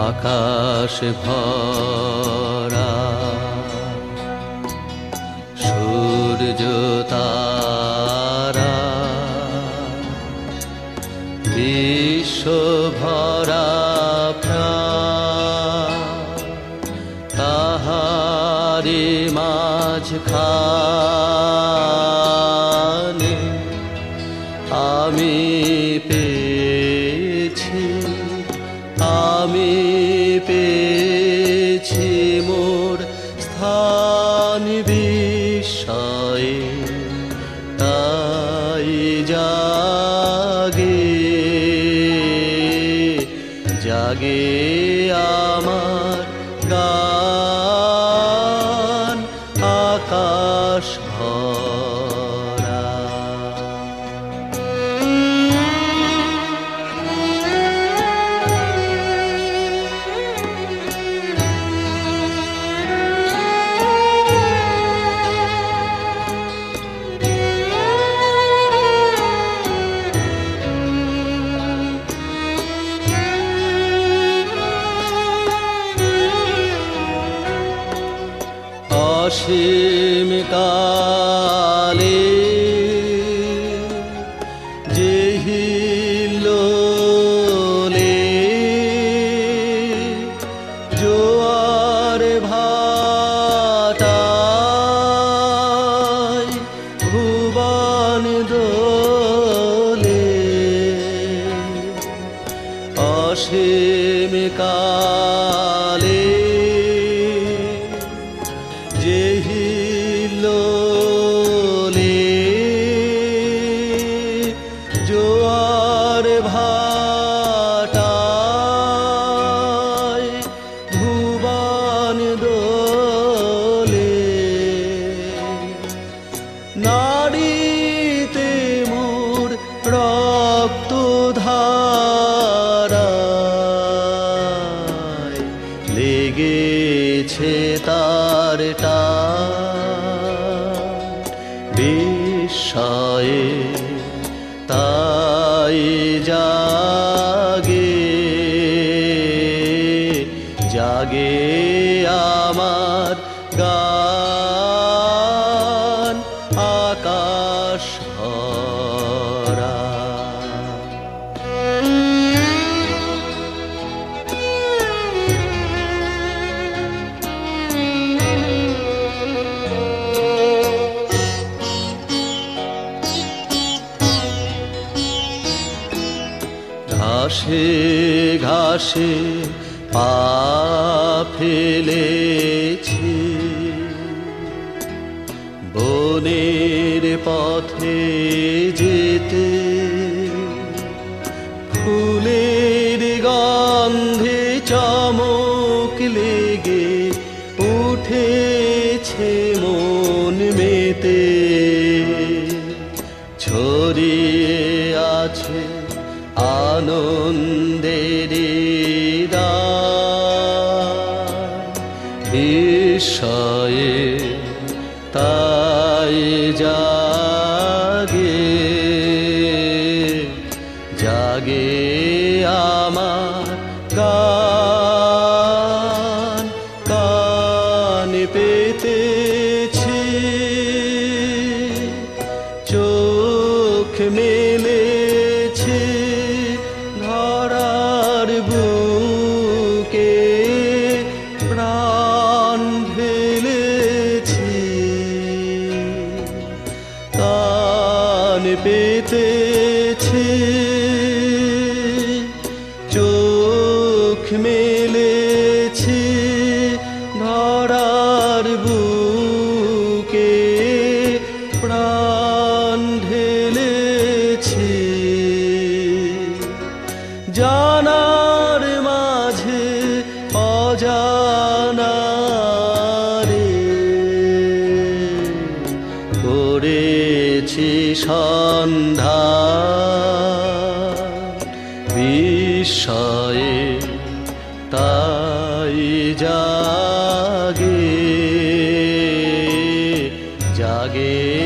আকাশ ভরা সূর্য তারা, বিশ্ব ভরা প্রাণ, তাহারি মাঝখানে আমি পেয়েছি, আমি পেয়েছি মোর স্থান বিস্ময়ে। তাই জাগে জাগে আমার গান আকাশ ভরা। অসীম কালে যে হিল্লোলে জোয়ার ভাটায় ভুবন দোলে, অসীম কালে যে হিল্লোলে জোয়ার ভাটায় ভুবন দোলে, নাড়িতে মোর রক্ত ধারায় লেগেছে তার টান বিস্ময়ে। তাই জাগে জাগে আমার গান আকাশ ভরা। ঘাসে ঘাসে পা ফেলেছি, বনের পথে যেতে ফুলের গন্ধে চমক লেগে উঠেছে মন মেতে, ছড়িয়ে আছে আনন্দের বিস্ময়ে। তাই জাগে জাগে আমার গান কান পেতেছি, চোখ মেলেছি ধরার বুকে, প্রাণ ঢেলেছি কান পেতেছি, চোখ মেলেছি ধরার বুকে, প্রাণ ঢেলেছি। জানার মাঝে অজানা রে করেছি সন্ধান বিস্ময়ে। তাই জাগে জাগে